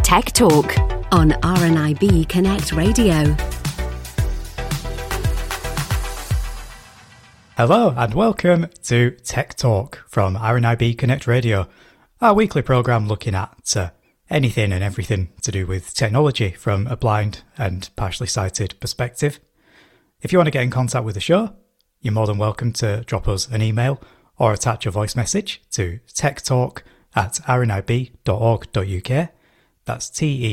Tech Talk on RNIB Connect Radio. Hello and welcome to Tech Talk from RNIB Connect Radio, our weekly programme looking at anything and everything to do with technology from a blind and partially sighted perspective. If you want to get in contact with the show, you're more than welcome to drop us an email or attach a voice message to techtalk@rnib.org.uk. That's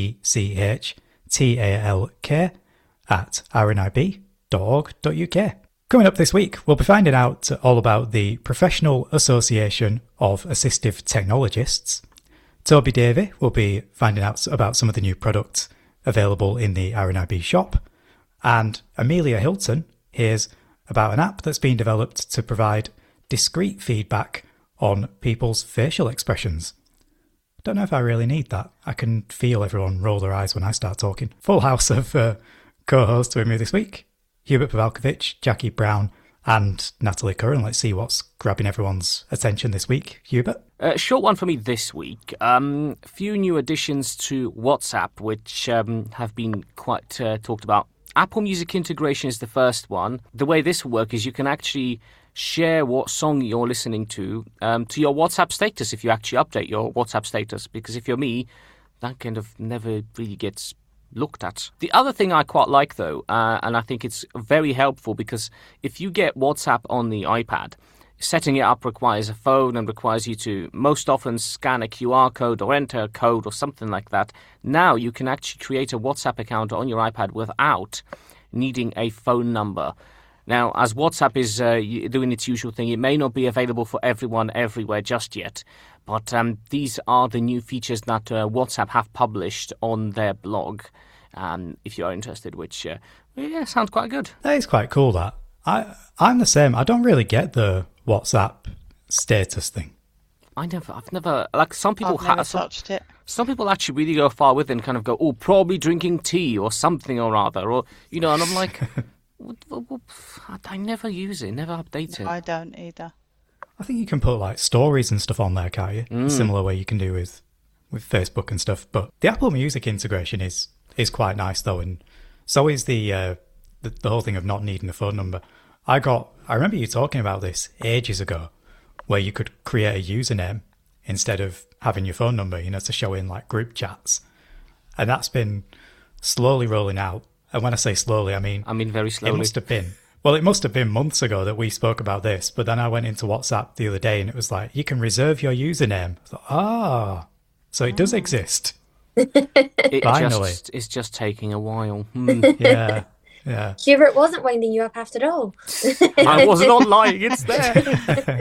techtalk@rnib.org.uk. Coming up this week, we'll be finding out all about the Professional Association of Assistive Technologists. Toby Davey will be finding out about some of the new products available in the RNIB shop. And Amelia Hilton hears about an app that's been developed to provide discrete feedback on people's facial expressions. Don't know if I really need that. I can feel everyone roll their eyes when I start talking. Full house of co-hosts with me this week. Hubert Pavelkovich, Jackie Brown and Natalie Curran. Let's see what's grabbing everyone's attention this week. Hubert? Short one for me this week. Few new additions to WhatsApp, which have been quite talked about. Apple Music integration is the first one. The way this will work is you can actually share what song you're listening to your WhatsApp status if you actually update your WhatsApp status. Because if you're me, that kind of never really gets looked at. The other thing I quite like though, and I think it's very helpful because if you get WhatsApp on the iPad, setting it up requires a phone and requires you to most often scan a QR code or enter a code or something like that. Now you can actually create a WhatsApp account on your iPad without needing a phone number. Now, as WhatsApp is doing its usual thing, it may not be available for everyone everywhere just yet, but these are the new features that WhatsApp have published on their blog, if you are interested, which sounds quite good. That is quite cool, that. I'm the same. I don't really get the WhatsApp status thing. I've never, like some people have touched it. Some people actually really go far with it and kind of go, oh, probably drinking tea or something or other, or, and I'm like... I never use it, never update it. I don't either. I think you can put like stories and stuff on there, can't you? Similar way you can do with Facebook and stuff. But the Apple Music integration is quite nice though, and so is the whole thing of not needing a phone number. I remember you talking about this ages ago, where you could create a username instead of having your phone number, to show in like group chats, and that's been slowly rolling out. And when I say slowly, I mean very slowly. It must have been months ago that we spoke about this, but then I went into WhatsApp the other day and it was like, you can reserve your username. I thought, so it does exist. Finally. It's just taking a while. Yeah. Hubert wasn't winding you up after all. I was not lying, it's there.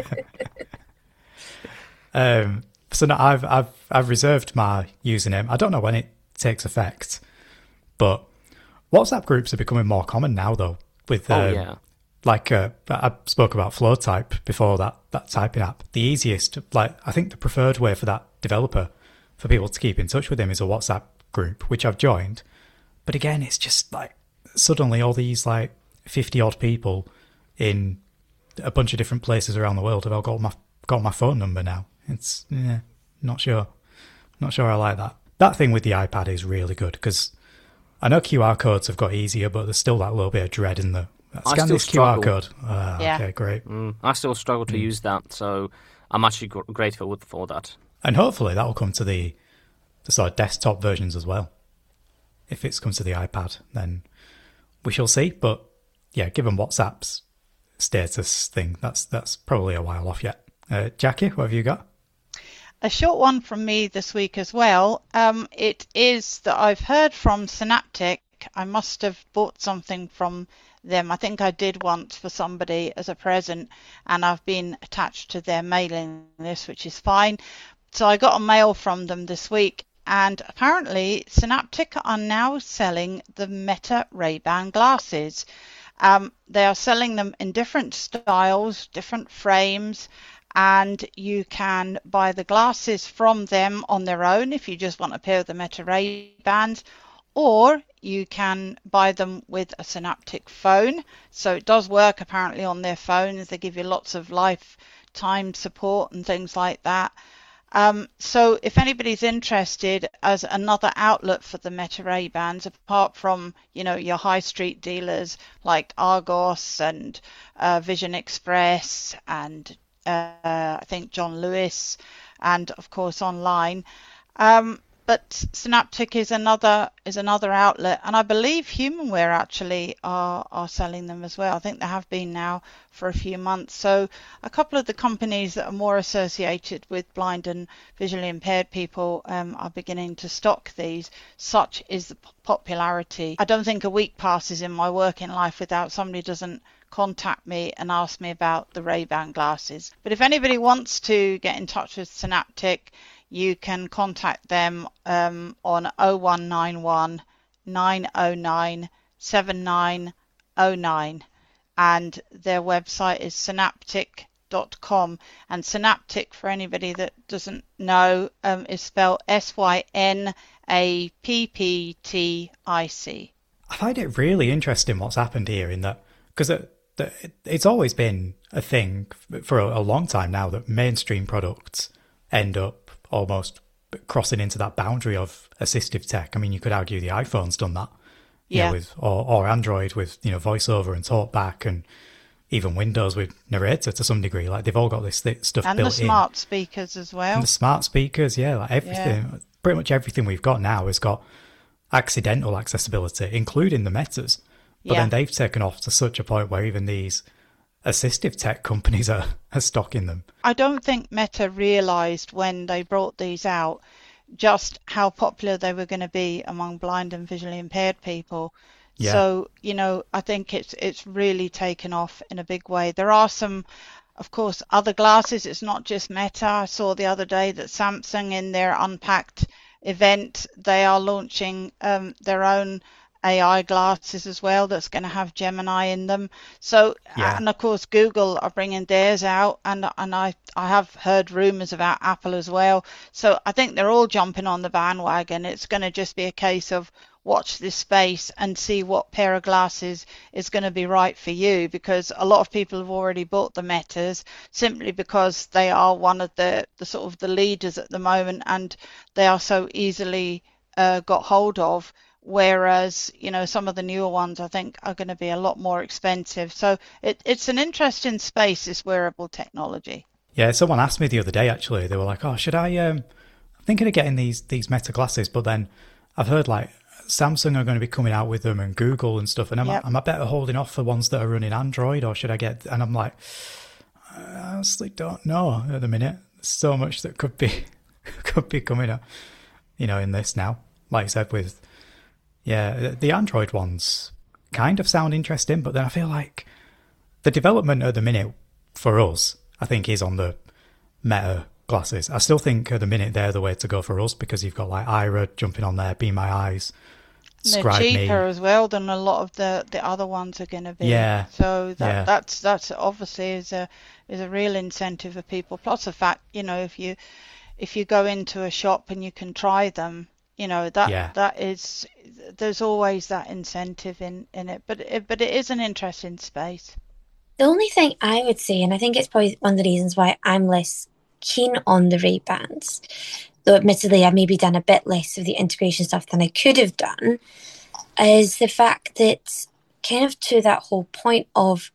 So now I've reserved my username. I don't know when it takes effect, but WhatsApp groups are becoming more common now, though. With I spoke about FlowType before, that typing app. The easiest, I think the preferred way for that developer, for people to keep in touch with him, is a WhatsApp group, which I've joined. But again, it's just suddenly all these 50 odd people in a bunch of different places around the world have all got my phone number now. It's not sure I like that. That thing with the iPad is really good because I know QR codes have got easier, but there's still that little bit of dread in the scan this QR code. Yeah. Okay, great. I still struggle to use that, so I'm actually grateful for that. And hopefully that will come to the sort of desktop versions as well. If it's come to the iPad, then we shall see. But yeah, given WhatsApp's status thing, that's probably a while off yet. Jackie, what have you got? A short one from me this week as well. It is that I've heard from Synaptic. I must have bought something from them. I think I did once for somebody as a present, and I've been attached to their mailing list, which is fine. So I got a mail from them this week, and apparently Synaptic are now selling the Meta Ray-Ban glasses. They are selling them in different styles, different frames, and you can buy the glasses from them on their own if you just want a pair of the Meta Ray-Bans, or you can buy them with a Synaptic phone. So it does work apparently on their phones. They give you lots of lifetime support and things like that. So if anybody's interested as another outlet for the Meta Ray-Bans, apart from, your high street dealers like Argos and Vision Express and I think John Lewis, and of course online. But Synaptic is another outlet, and I believe Humanware actually are selling them as well. I think they have been now for a few months. So a couple of the companies that are more associated with blind and visually impaired people are beginning to stock these. Such is the popularity. I don't think a week passes in my working life without somebody doesn't contact me and ask me about the Ray-Ban glasses. But if anybody wants to get in touch with Synaptic, you can contact them on 0191 909 7909, and their website is synaptic.com. And Synaptic, for anybody that doesn't know, is spelled Synaptic. I find it really interesting what's happened here in that, because it's always been a thing for a long time now that mainstream products end up almost crossing into that boundary of assistive tech. I mean, you could argue the iPhone's done that, or Android with voiceover and talkback, and even Windows with narrator to some degree. Like they've all got this stuff and built in. And the smart speakers as well. And the smart speakers, like everything, pretty much everything we've got now has got accidental accessibility, including the Metas. But then they've taken off to such a point where even these assistive tech companies are stocking them. I don't think Meta realised when they brought these out just how popular they were going to be among blind and visually impaired people. Yeah. So, I think it's really taken off in a big way. There are some, of course, other glasses. It's not just Meta. I saw the other day that Samsung, in their Unpacked event, they are launching their own AI glasses as well that's going to have Gemini in them. So and of course Google are bringing theirs out, and I have heard rumors about Apple as well. So I think they're all jumping on the bandwagon. It's going to just be a case of watch this space and see what pair of glasses is going to be right for you, because a lot of people have already bought the Metas simply because they are one of the sort of the leaders at the moment, and they are so easily got hold of. Whereas, some of the newer ones I think are going to be a lot more expensive. So it's an interesting space, this wearable technology. Yeah, someone asked me the other day, actually. They were like, oh, should I... I'm thinking of getting these Meta glasses, but then I've heard like Samsung are going to be coming out with them and Google and stuff. And am I better holding off for ones that are running Android, or should I get... And I'm like, I honestly don't know at the minute. There's so much that could be coming up, in this now. Like I said, with... Yeah, the Android ones kind of sound interesting, but then I feel like the development at the minute for us, I think, is on the Meta glasses. I still think at the minute they're the way to go for us, because you've got like Ira jumping on there, Be My Eyes, Scribe they're cheaper as well than a lot of the other ones are going to be. Yeah. So that's obviously is a real incentive for people. Plus the fact, if you go into a shop and you can try them. That is, there's always that incentive in it, but it is an interesting space. The only thing I would say, and I think it's probably one of the reasons why I'm less keen on the Ray-Bans, though admittedly I've maybe done a bit less of the integration stuff than I could have done, is the fact that kind of to that whole point of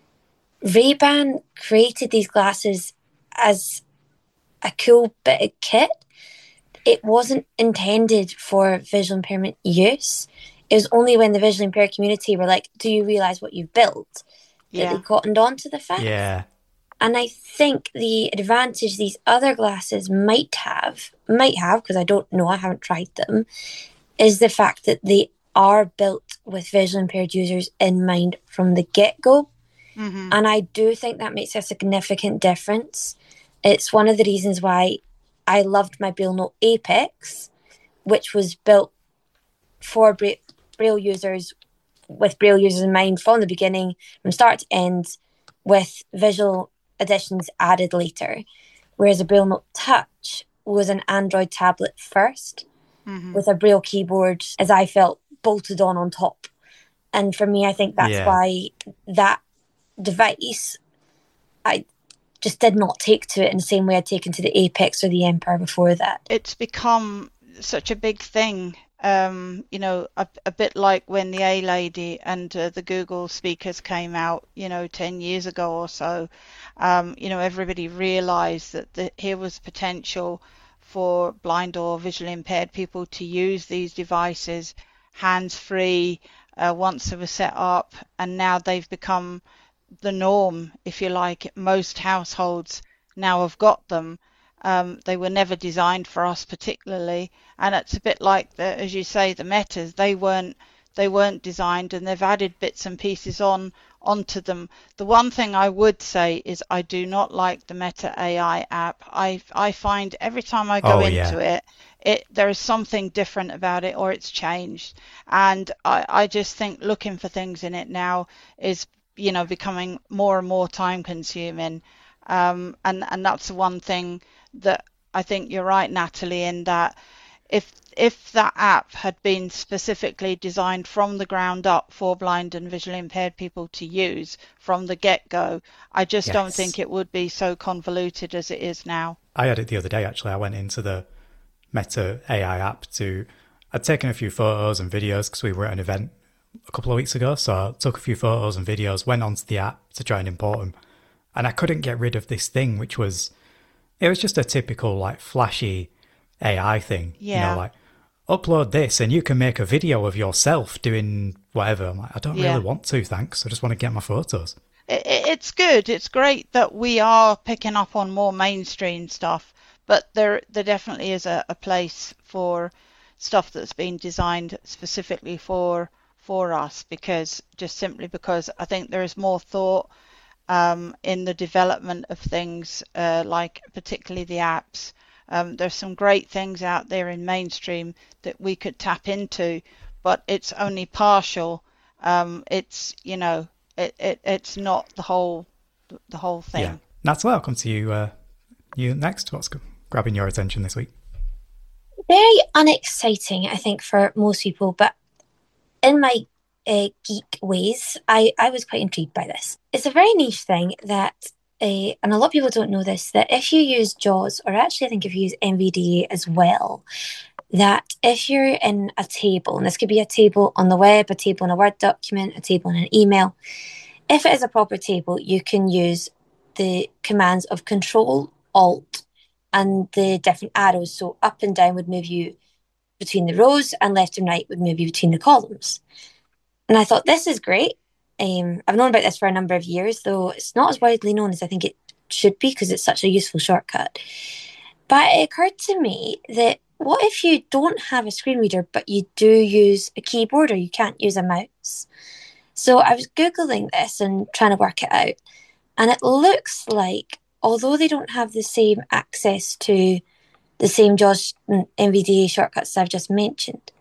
Ray-Ban created these glasses as a cool bit of kit. It wasn't intended for visual impairment use. It was only when the visually impaired community were like, do you realise what you've built? That they cottoned on to the fact. Yeah. And I think the advantage these other glasses might have, because I don't know, I haven't tried them, is the fact that they are built with visually impaired users in mind from the get-go. Mm-hmm. And I do think that makes a significant difference. It's one of the reasons why I loved my Braille Note Apex, which was built for Braille users, with Braille users in mind from the beginning, from start to end, with visual additions added later. Whereas a Braille Note Touch was an Android tablet first, with a Braille keyboard, as I felt, bolted on top. And for me, I think that's why that device, just did not take to it in the same way I'd taken to the Apex or the Emperor before that. It's become such a big thing. A bit like when the A-Lady and the Google speakers came out, 10 years ago or so. Everybody realized that here was potential for blind or visually impaired people to use these devices hands-free once they were set up, and now they've become the norm, if you like. Most households now have got them. They were never designed for us particularly, and it's a bit like as you say, the Metas. They weren't designed, and they've added bits and pieces onto them. The one thing I would say is I do not like the Meta AI app. I find every time I go into it, there is something different about it, or it's changed, and I just think looking for things in it now is becoming more and more time consuming, and that's the one thing that I think you're right, Natalie, in that if that app had been specifically designed from the ground up for blind and visually impaired people to use from the get-go, I just don't think it would be so convoluted as it is now. I had it the other day, actually. I went into the Meta AI app I'd taken a few photos and videos because we were at an event a couple of weeks ago, so I took a few photos and videos, went onto the app to try and import them, and I couldn't get rid of this thing, which was, it was just a typical like flashy AI thing. Like upload this and you can make a video of yourself doing whatever. I'm like, I don't really want to, thanks. I just want to get my photos. It's good. It's great that we are picking up on more mainstream stuff, but there definitely is a place for stuff that's been designed specifically for us, because I think there is more thought in the development of things, like particularly the apps. There's some great things out there in mainstream that we could tap into, but it's only partial. It's it's not the whole thing. Yeah. Natalie, I'll come to you next. What's grabbing your attention this week? Very unexciting, I think, for most people, but in my geek ways, I was quite intrigued by this. It's a very niche thing that, and a lot of people don't know this, that if you use JAWS, or actually I think if you use NVDA as well, that if you're in a table, and this could be a table on the web, a table in a Word document, a table in an email, if it is a proper table, you can use the commands of Control, Alt, and the different arrows. So up and down would move you between the rows, and left and right would move you between the columns. And I thought, this is great. I've known about this for a number of years, though it's not as widely known as I think it should be, because it's such a useful shortcut. But it occurred to me that what if you don't have a screen reader, but you do use a keyboard, or you can't use a mouse? So I was Googling this and trying to work it out. And it looks like, although they don't have the same access to the same JAWS and NVDA shortcuts I've just mentioned,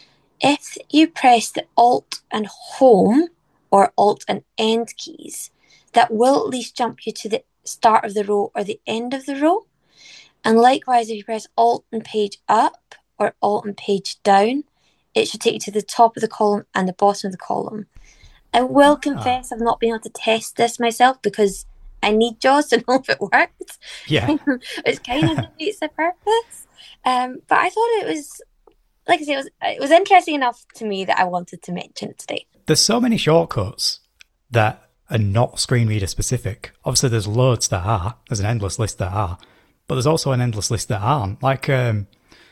if you press the Alt and Home or Alt and End keys, that will at least jump you to the start of the row or the end of the row. And likewise, if you press Alt and Page Up or Alt and Page Down, it should take you to the top of the column and the bottom of the column. I will confess I've not been able to test this myself, because I need JAWS to know if it worked. Yeah. It's kind of defeats the purpose. But I thought it was, like I say, it was interesting enough to me that I wanted to mention it today. There's so many shortcuts that are not screen reader specific. Obviously, there's loads that are. There's an endless list that are. But there's also an endless list that aren't. Like, I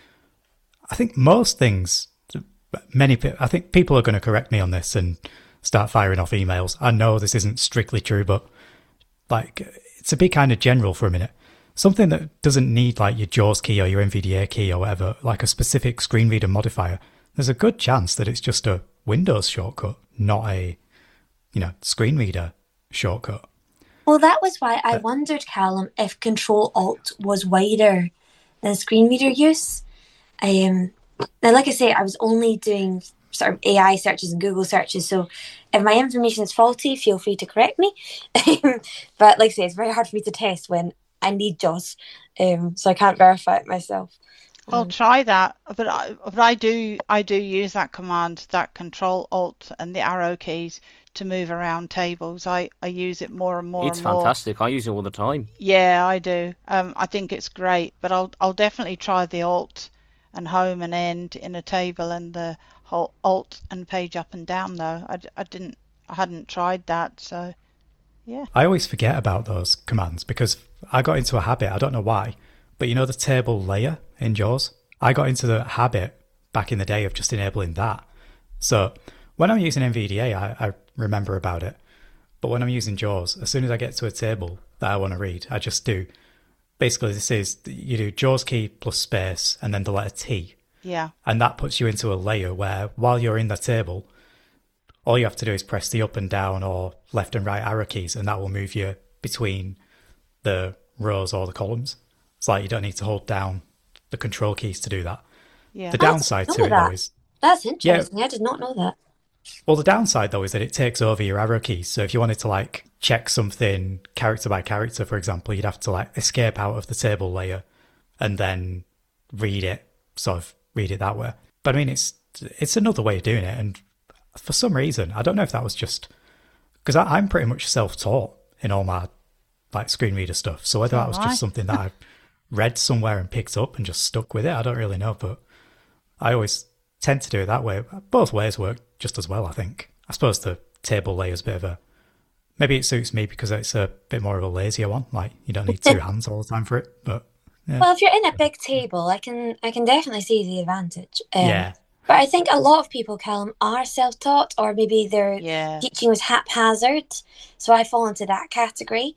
think most things, I think people are going to correct me on this and start firing off emails. I know this isn't strictly true, but like, to be kind of general for a minute, something that doesn't need like your JAWS key or your NVDA key or whatever, like a specific screen reader modifier, there's a good chance that it's just a Windows shortcut, not a, screen reader shortcut. Well, that was why I wondered, Callum, if Control Alt was wider than screen reader use. Now, like I say, I was only doing sort of AI searches and Google searches, so if my information is faulty, feel free to correct me. But like I say, it's very hard for me to test when I need JAWS, so I can't verify it myself. I'll try that, but I do use that command, that Control Alt and the arrow keys to move around tables. I use it more and more. It's fantastic. I use it all the time. Yeah, I do. I think it's great, but I'll definitely try the Alt and Home and End in a table, and the whole Alt and page up and down though. I hadn't tried that, so yeah. I always forget about those commands because I got into a habit. I don't know why, but you know the table layer in JAWS? I got into the habit back in the day of just enabling that. So when I'm using NVDA, I remember about it. But when I'm using JAWS, as soon as I get to a table that I want to read, I just do. Basically, this is, you do JAWS key plus space and then the letter T. Yeah. And that puts you into a layer where while you're in the table, all you have to do is press the up and down or left and right arrow keys, and that will move you between the rows or the columns. It's like you don't need to hold down the control keys to do that. Yeah. The downside to it, though, is... That's interesting. Yeah. I did not know that. Well, the downside, though, is that it takes over your arrow keys. So if you wanted to, like, check something character by character, for example, you'd have to, like, escape out of the table layer and then read it that way. But, I mean, it's another way of doing it. And for some reason, I don't know if that was just... Because I'm pretty much self-taught in all my, like, screen reader stuff. So whether that was just something that I read somewhere and picked up and just stuck with it, I don't really know. But I always tend to do it that way. Both ways work just as well, I think. I suppose the table layer is a bit of a... Maybe it suits me because it's a bit more of a lazier one. Like, you don't need two hands all the time for it. But yeah. Well, if you're in a big table, I can definitely see the advantage. Yeah. But I think a lot of people, Callum, are self-taught, or maybe their teaching was haphazard. So I fall into that category.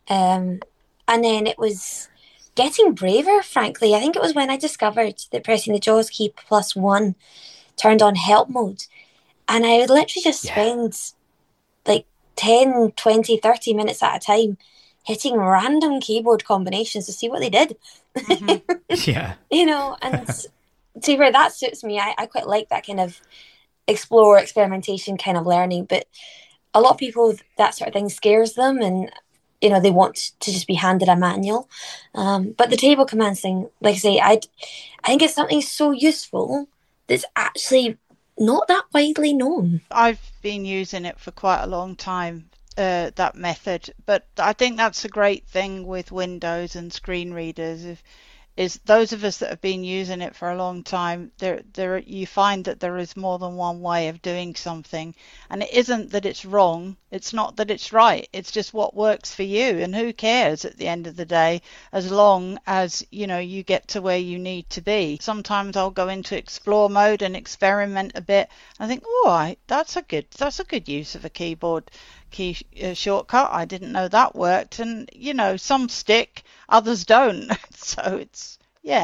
And then it was getting braver, frankly. I think it was when I discovered that pressing the JAWS key +1 turned on help mode. And I would literally just spend like 10, 20, 30 minutes at a time hitting random keyboard combinations to see what they did. Mm-hmm. Yeah. You know, and to where that suits me, I quite like that kind of explore, experimentation kind of learning. But a lot of people, that sort of thing scares them, and you know, they want to just be handed a manual. But the table commands thing, like I say, I think it's something so useful that's actually not that widely known. I've been using it for quite a long time, that method, but I think that's a great thing with Windows and screen readers. Is those of us that have been using it for a long time, there you find that there is more than one way of doing something, and it isn't that it's wrong, it's not that it's right, it's just what works for you, and who cares at the end of the day, as long as you know you get to where you need to be. Sometimes I'll go into explore mode and experiment a bit. I think, oh, that's a good use of a keyboard key shortcut. I didn't know that worked, and you know, some stick, others don't. So it's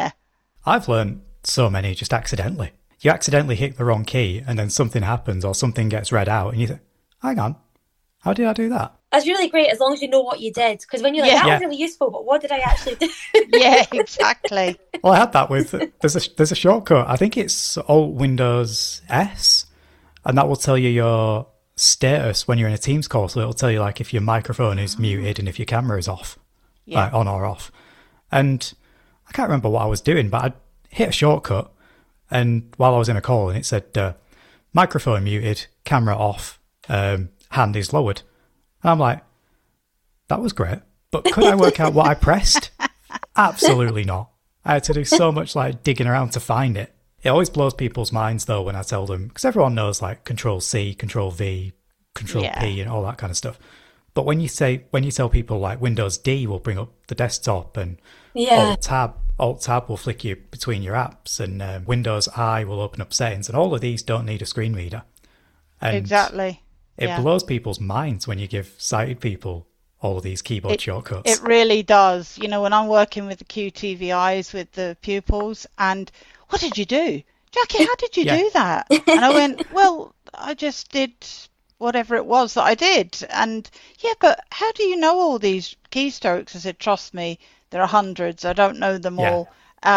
I've learned so many just accidentally. You accidentally hit the wrong key and then something happens or something gets read out and you think, hang on, how did I do that? That's really great as long as you know what you did, because when you're like, that was really useful, but what did I actually do? Yeah, exactly. Well, I had that with there's a shortcut. I think it's Alt Windows S, and that will tell you your status when you're in a Teams call. So it'll tell you like if your microphone is muted and if your camera is off, like on or off. And I can't remember what I was doing, but I hit a shortcut, and while I was in a call, and it said microphone muted, camera off, hand is lowered. And I'm like, that was great, but could I work out what I pressed? Absolutely not. I had to do so much like digging around to find it. It always blows people's minds though when I tell them, because everyone knows like Control C, Control V, Control P, and all that kind of stuff. But when you tell people like Windows D will bring up the desktop, and Alt Tab will flick you between your apps, and Windows I will open up settings, and all of these don't need a screen reader. And exactly. It blows people's minds when you give sighted people all of these keyboard shortcuts. It really does. You know, when I'm working with the QTVIs with the pupils, and what did you do? Jackie, how did you do that? And I went, well, I just did whatever it was that I did. And but how do you know all these keystrokes? I said, trust me, there are hundreds. I don't know them all.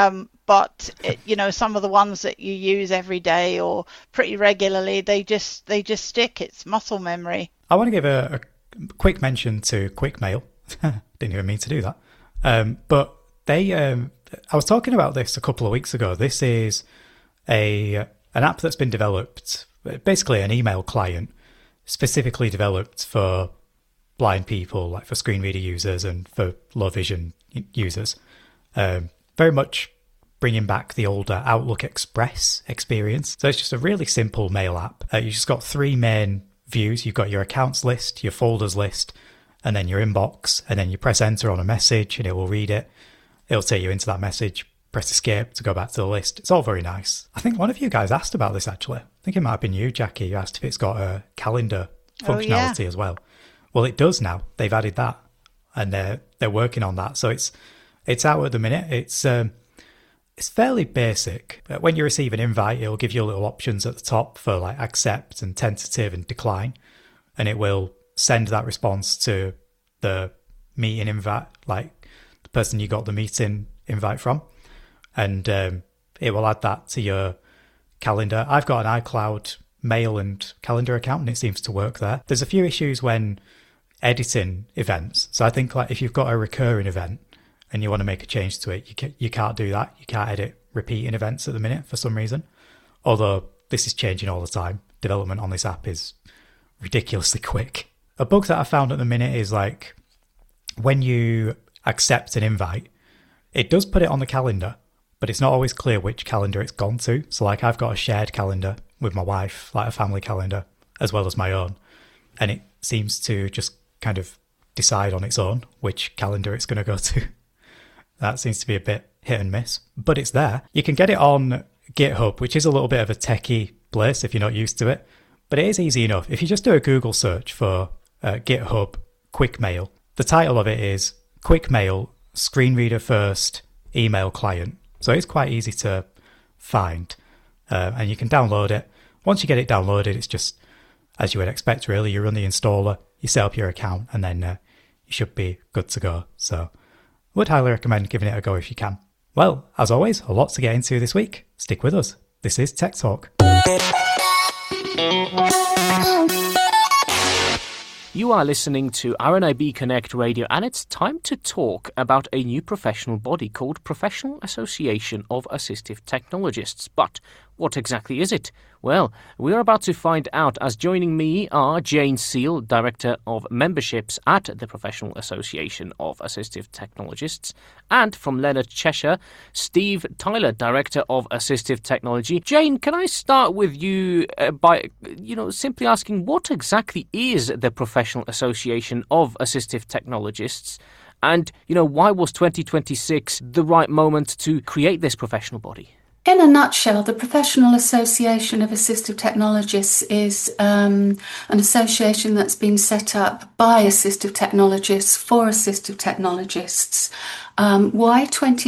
But you know, some of the ones that you use every day or pretty regularly, they just stick. It's muscle memory. I want to give a quick mention to QuickMail. Didn't even mean to do that. But they I was talking about this a couple of weeks ago. This is an app that's been developed, basically an email client, specifically developed for blind people, like for screen reader users and for low vision users. Very much bringing back the older Outlook Express experience. So it's just a really simple mail app. You just got 3 main views. You've got your accounts list, your folders list, and then your inbox. And then you press enter on a message and it will read it. It'll take you into that message. Press escape to go back to the list. It's all very nice. I think one of you guys asked about this, actually. I think it might have been you, Jackie. You asked if it's got a calendar functionality as well. Well, it does now. They've added that. And they're working on that. So it's out at the minute. It's fairly basic. When you receive an invite, it'll give you little options at the top for like accept and tentative and decline. And it will send that response to the meeting invite, like the person you got the meeting invite from. And it will add that to your calendar. I've got an iCloud mail and calendar account and it seems to work there. There's a few issues when editing events. So I think like if you've got a recurring event, and you want to make a change to it, you can't do that. You can't edit repeating events at the minute for some reason. Although this is changing all the time. Development on this app is ridiculously quick. A bug that I found at the minute is like when you accept an invite, it does put it on the calendar, but it's not always clear which calendar it's gone to. So like I've got a shared calendar with my wife, like a family calendar, as well as my own. And it seems to just kind of decide on its own which calendar it's going to go to. That seems to be a bit hit and miss, but it's there. You can get it on GitHub, which is a little bit of a techie place if you're not used to it, but it is easy enough. If you just do a Google search for GitHub Quick Mail, the title of it is Quick Mail Screen Reader First Email Client. So it's quite easy to find, and you can download it. Once you get it downloaded, it's just, as you would expect really, you run the installer, you set up your account, and then you should be good to go. So would highly recommend giving it a go if you can. Well, as always, a lot to get into this week. Stick with us. This is Tech Talk. You are listening to RNIB Connect Radio, and it's time to talk about a new professional body called Professional Association of Assistive Technologists. But what exactly is it? Well, we're about to find out, as joining me are Jane Seal, Director of Memberships at the Professional Association of Assistive Technologists, and from Leonard Cheshire, Steve Tyler, Director of Assistive Technology. Jane, can I start with you by simply asking what exactly is the Professional Association of Assistive Technologists? And, why was 2026 the right moment to create this professional body? In a nutshell, the Professional Association of Assistive Technologists is an association that's been set up by assistive technologists for assistive technologists. Why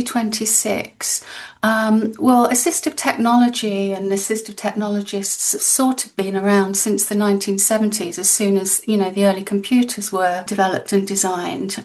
2026? Well, assistive technology and assistive technologists have sort of been around since the 1970s, as soon as, the early computers were developed and designed.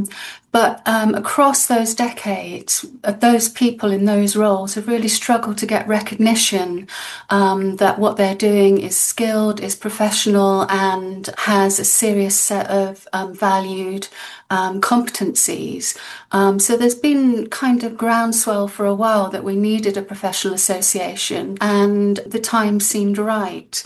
But across those decades, those people in those roles have really struggled to get recognition that what they're doing is skilled, is professional, and has a serious set of valued competencies. So there's been kind of groundswell for a while that we needed a professional association, and the time seemed right.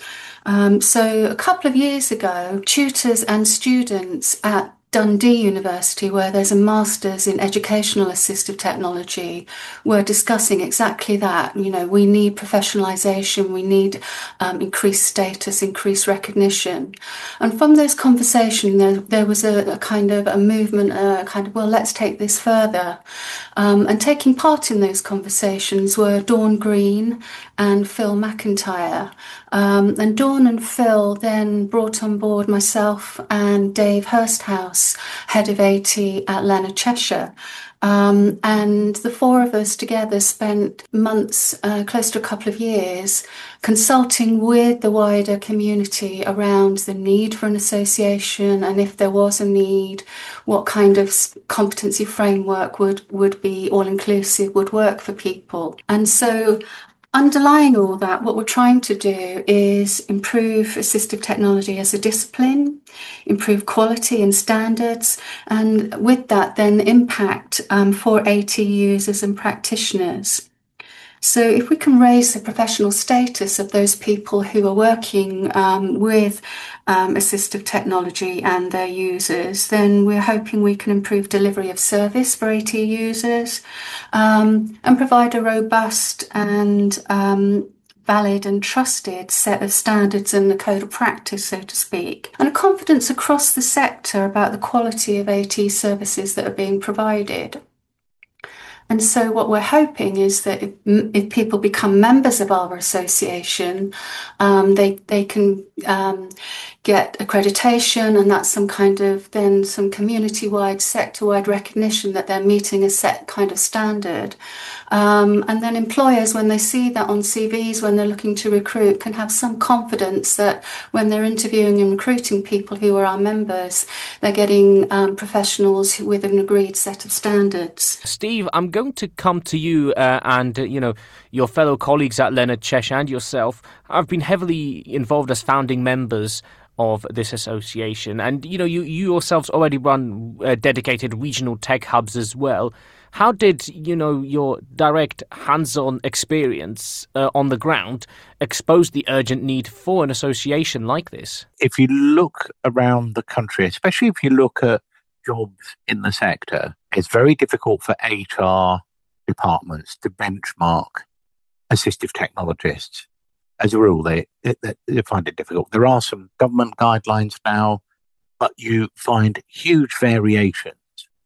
So a couple of years ago, tutors and students at Dundee University, where there's a master's in educational assistive technology, we're discussing exactly that. We need professionalisation, we need increased status, increased recognition. And from those conversations, there was a kind of a movement, well, let's take this further. And taking part in those conversations were Dawn Green and Phil McIntyre. And Dawn and Phil then brought on board myself and Dave Hursthouse, head of AT at Leonard Cheshire. And the four of us together spent months, close to a couple of years, consulting with the wider community around the need for an association, and if there was a need, what kind of competency framework would be all-inclusive, would work for people. And so underlying all that, what we're trying to do is improve assistive technology as a discipline, improve quality and standards, and with that then impact for AT users and practitioners. So if we can raise the professional status of those people who are working with assistive technology and their users, then we're hoping we can improve delivery of service for AT users and provide a robust and valid and trusted set of standards and the code of practice, so to speak, and a confidence across the sector about the quality of AT services that are being provided. And so what we're hoping is that if people become members of our association, they can get accreditation, and that's some kind of then some community-wide, sector-wide recognition that they're meeting a set kind of standard. And then employers, when they see that on CVs, when they're looking to recruit, can have some confidence that when they're interviewing and recruiting people who are our members, they're getting professionals with an agreed set of standards. Steve, I'm going to come to you and your fellow colleagues at Leonard Cheshire and yourself have been heavily involved as founding members of this association, and you yourselves already run dedicated regional tech hubs as well. How did your direct hands-on experience on the ground expose the urgent need for an association like this? If you look around the country, especially if you look at jobs in the sector, it's very difficult for HR departments to benchmark assistive technologists. As a rule, they find it difficult. There are some government guidelines now, but you find huge variations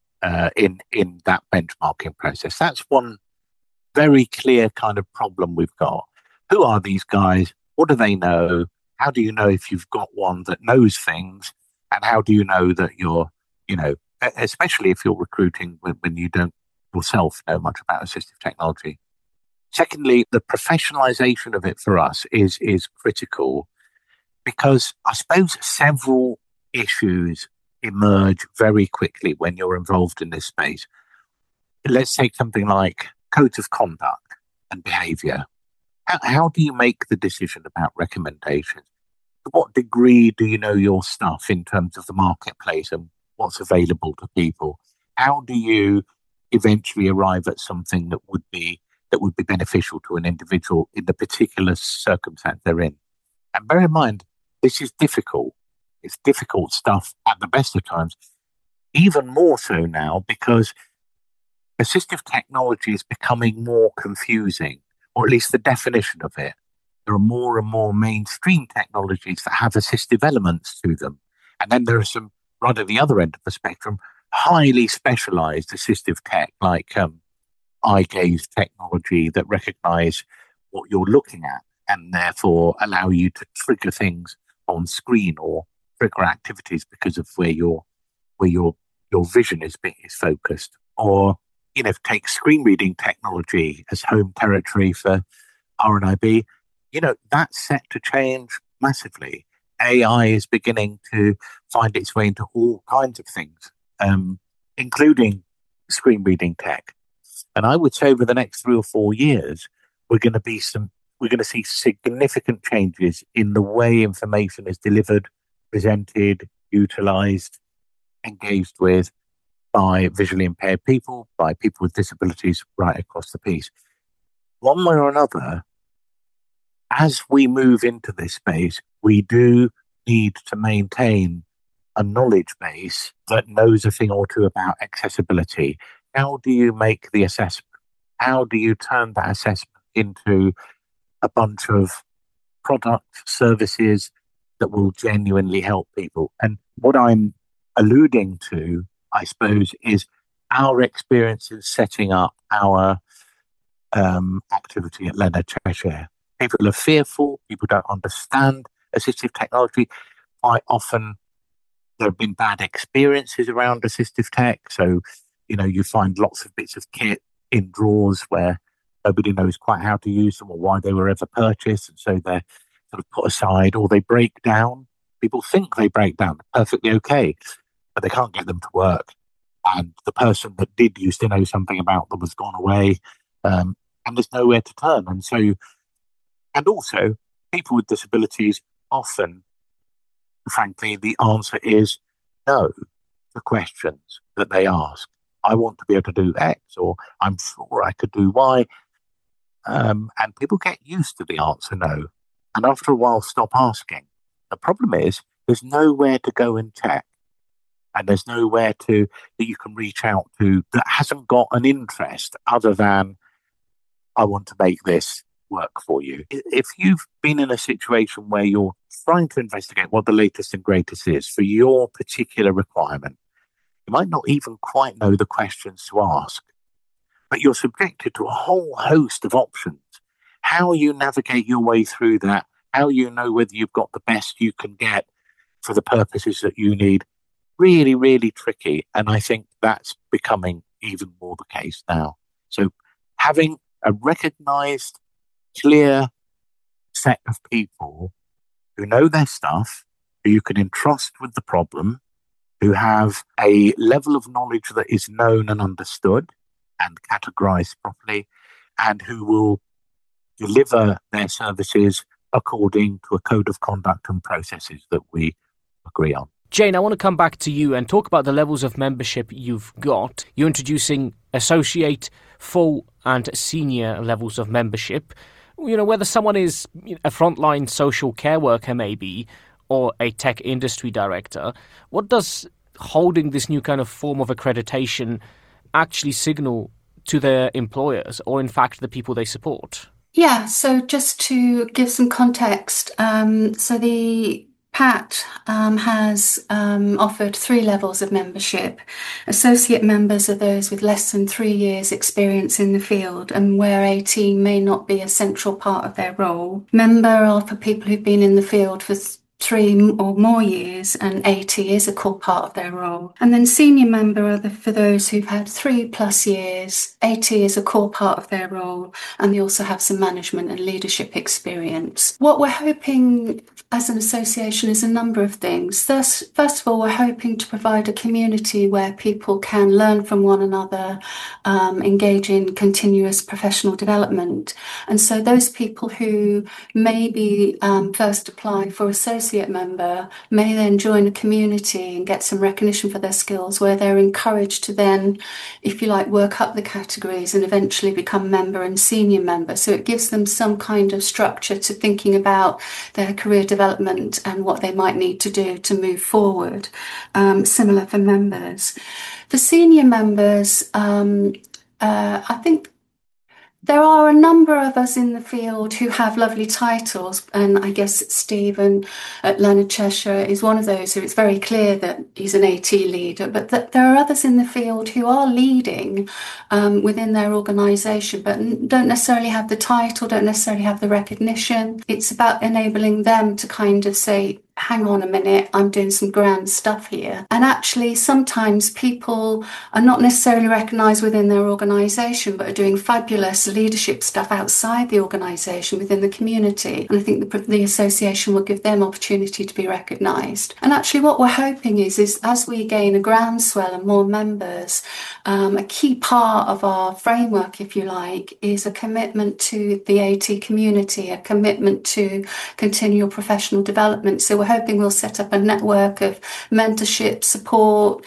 in that benchmarking process. That's one very clear kind of problem we've got. Who are these guys? What do they know? How do you know if you've got one that knows things? And how do you know that you're, especially if you're recruiting when you don't yourself know much about assistive technology? Secondly, the professionalization of it for us is critical, because I suppose several issues emerge very quickly when you're involved in this space. Let's take something like codes of conduct and behavior. How do you make the decision about recommendations? To what degree do you know your stuff in terms of the marketplace and what's available to people? How do you eventually arrive at something that would be beneficial to an individual in the particular circumstance they're in? And bear in mind, this is difficult. It's difficult stuff at the best of times, even more so now because assistive technology is becoming more confusing, or at least the definition of it. There are more and more mainstream technologies that have assistive elements to them. And then there are some, right at the other end of the spectrum, highly specialized assistive tech like eye gaze technology that recognize what you're looking at and therefore allow you to trigger things on screen or trigger activities because of where your vision is focused. Or take screen reading technology as home territory for RNIB. That's set to change massively. AI is beginning to find its way into all kinds of things, including screen reading tech. And I would say over the next 3 or 4 years, we're going to see significant changes in the way information is delivered, presented, utilized, engaged with by visually impaired people, by people with disabilities right across the piece. One way or another, as we move into this space, we do need to maintain a knowledge base that knows a thing or two about accessibility. How do you make the assessment? How do you turn that assessment into a bunch of products, services that will genuinely help people? And what I'm alluding to, I suppose, is our experiences setting up our activity at Leonard Cheshire. People are fearful. People don't understand assistive technology. Quite often, there have been bad experiences around assistive tech. So, you find lots of bits of kit in drawers where nobody knows quite how to use them or why they were ever purchased. And so they're sort of put aside or they break down. People think they break down perfectly okay, but they can't get them to work. And the person that did used to know something about them has gone away, and there's nowhere to turn. And so And also, people with disabilities often, frankly, the answer is no to questions that they ask. I want to be able to do X, or I'm sure I could do Y. And people get used to the answer no. And after a while, stop asking. The problem is there's nowhere to go and check. And there's nowhere that you can reach out to that hasn't got an interest other than, I want to make this work for you. If you've been in a situation where you're trying to investigate what the latest and greatest is for your particular requirement, you might not even quite know the questions to ask, but you're subjected to a whole host of options. How you navigate your way through that, how you know whether you've got the best you can get for the purposes that you need, really, really tricky. And I think that's becoming even more the case now. So having a recognized, clear set of people who know their stuff, who you can entrust with the problem, who have a level of knowledge that is known and understood and categorized properly, and who will deliver their services according to a code of conduct and processes that we agree on. Jane, I want to come back to you and talk about the levels of membership you've got. You're introducing associate, full and senior levels of membership. Whether someone is a frontline social care worker maybe, or a tech industry director, what does holding this new kind of form of accreditation actually signal to their employers, or in fact the people they support? Yeah, so just to give some context, so the PAT has offered 3 levels of membership. Associate members are those with less than 3 years experience in the field and where AT may not be a central part of their role. Member are for people who've been in the field for 3 or more years, and AT is a core part of their role. And then senior member are for those who've had 3+ years. AT is a core part of their role, and they also have some management and leadership experience. What we're hoping as an association is a number of things. First of all, we're hoping to provide a community where people can learn from one another, engage in continuous professional development. And so those people who maybe first apply for associate member may then join a community and get some recognition for their skills, where they're encouraged to then, if you like, work up the categories and eventually become member and senior member. So it gives them some kind of structure to thinking about their career development and what they might need to do to move forward. Similar for members. For senior members, I think there are a number of us in the field who have lovely titles, and I guess Stephen at Leonard Cheshire is one of those who it's very clear that he's an AT leader, but there are others in the field who are leading within their organisation, but don't necessarily have the title, don't necessarily have the recognition. It's about enabling them to kind of say, hang on a minute, I'm doing some grand stuff here. And actually, sometimes people are not necessarily recognised within their organisation, but are doing fabulous leadership stuff outside the organisation, within the community. And I think the association will give them opportunity to be recognised. And actually, what we're hoping is as we gain a groundswell and more members, a key part of our framework, if you like, is a commitment to the AT community, a commitment to continual professional development. So we're hoping we'll set up a network of mentorship, support,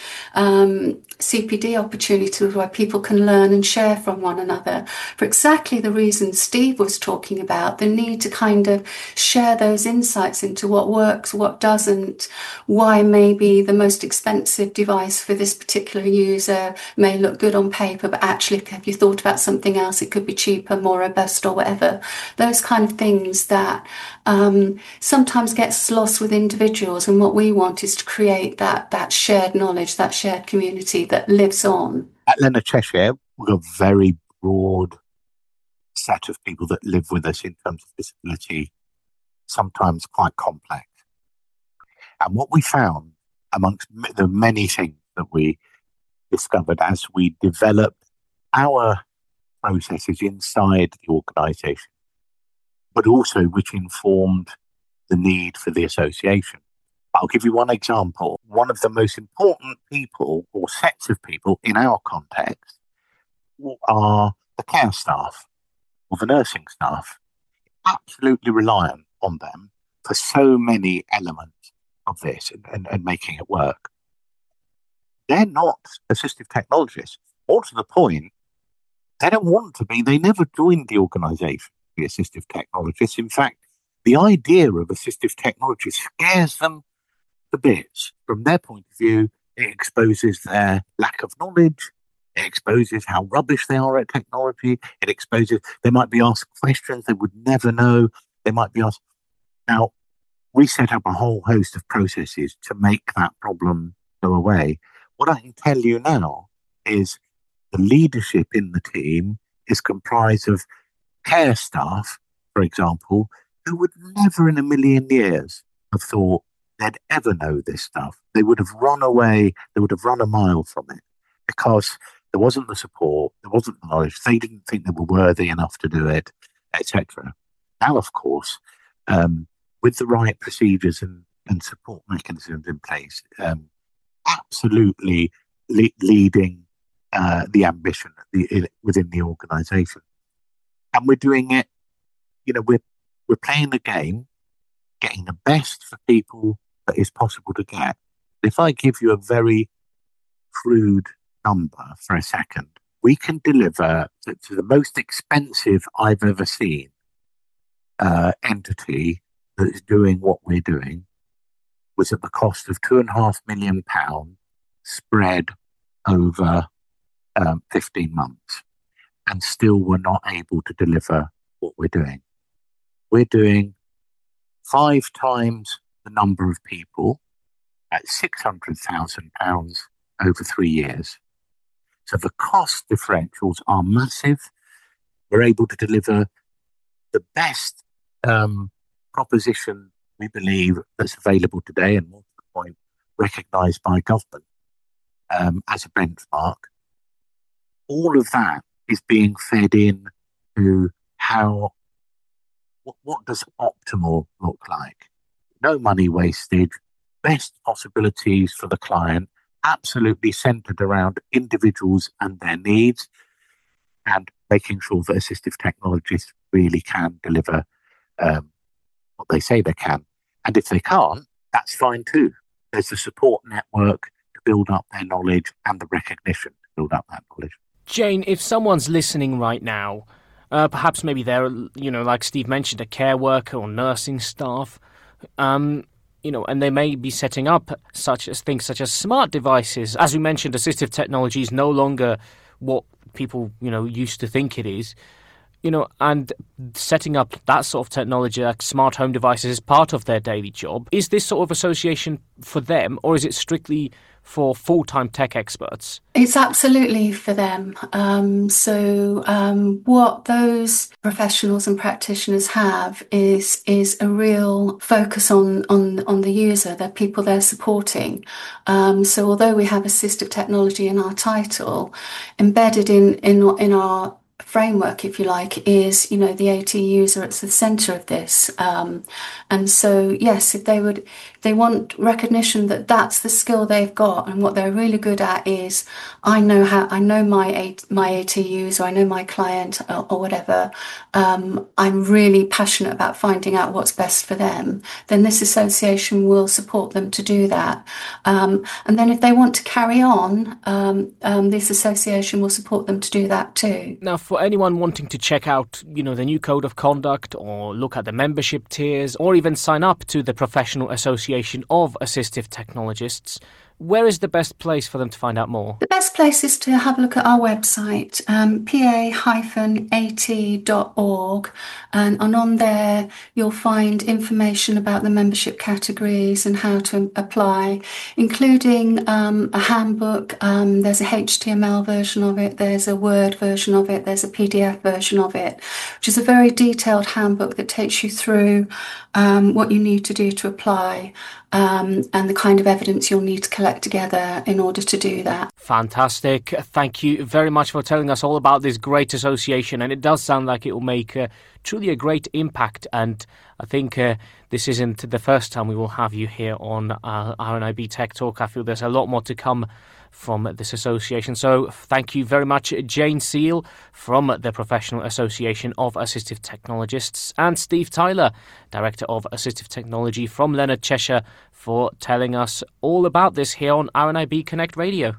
CPD opportunities where people can learn and share from one another for exactly the reasons Steve was talking about, the need to kind of share those insights into what works, what doesn't, why maybe the most expensive device for this particular user may look good on paper, but actually, have you thought about something else? It could be cheaper, more robust or whatever. Those kind of things that sometimes gets lost with individuals, and what we want is to create that shared knowledge, that shared community that lives on. At Leonard Cheshire, we've got a very broad set of people that live with us in terms of disability, sometimes quite complex. And what we found, amongst the many things that we discovered as we developed our processes inside the organisation, but also which informed the need for the association. I'll give you one example. One of the most important people or sets of people in our context are the care staff or the nursing staff. absolutely reliant on them for so many elements of this and making it work. They're not assistive technologists. More to the point, they don't want to be. They never joined the organisation to be assistive technologists. In fact, the idea of assistive technology scares them to bits. From their point of view, it exposes their lack of knowledge. It exposes how rubbish they are at technology. It exposes they might be asked questions they would never know. They might be asked. Now, we set up a whole host of processes to make that problem go away. What I can tell you now is the leadership in the team is comprised of care staff, for example, who would never in a million years have thought they'd ever know this stuff. They would have run away, they would have run a mile from it because there wasn't the support, there wasn't the knowledge, they didn't think they were worthy enough to do it, etc. Now, of course, with the right procedures and support mechanisms in place, absolutely leading the ambition within the organisation. And we're doing it, we're playing the game, getting the best for people that is possible to get. If I give you a very crude number for a second, we can deliver to the most expensive I've ever seen entity that is doing what we're doing was at the cost of £2.5 million spread over 15 months, and still we're not able to deliver what we're doing. We're doing 5 times the number of people at £600,000 over 3 years. So the cost differentials are massive. We're able to deliver the best proposition we believe that's available today, and more to the point, recognised by government as a benchmark. All of that is being fed in to what does optimal look like? No money wasted, best possibilities for the client, absolutely centred around individuals and their needs, and making sure that assistive technologists really can deliver what they say they can. And if they can't, that's fine too. There's the support network to build up their knowledge and the recognition to build up that knowledge. Jane, if someone's listening right now, perhaps maybe they're, like Steve mentioned, a care worker or nursing staff, and they may be setting up things such as smart devices. As we mentioned, assistive technology is no longer what people, used to think it is. And setting up that sort of technology, like smart home devices, is part of their daily job. Is this sort of association for them, or is it strictly for full-time tech experts? It's absolutely for them. What those professionals and practitioners have is a real focus on the user, the people they're supporting. So although we have assistive technology in our title, embedded in our framework, if you like, is the AT user at the centre of this, and so yes, if they want recognition that that's the skill they've got, and what they're really good at is I know my AT user, I know my client or whatever. I'm really passionate about finding out what's best for them. Then this association will support them to do that, and then if they want to carry on, this association will support them to do that too. Now, for anyone wanting to check out, the new code of conduct, or look at the membership tiers, or even sign up to the Professional Association of Assistive Technologists, where is the best place for them to find out more? The best place is to have a look at our website, pa-at.org, and on there you'll find information about the membership categories and how to apply, including a handbook. There's a HTML version of it, there's a Word version of it, there's a PDF version of it, which is a very detailed handbook that takes you through what you need to do to apply, and the kind of evidence you'll need to collect together in order to do that. Fantastic. Thank you very much for telling us all about this great association, and it does sound like it will make truly a great impact, and I think this isn't the first time we will have you here on RNIB Tech Talk. I feel there's a lot more to come from this association. So thank you very much, Jane Seal from the Professional Association of Assistive Technologists, and Steve Tyler, Director of Assistive Technology from Leonard Cheshire, for telling us all about this here on RNIB Connect Radio.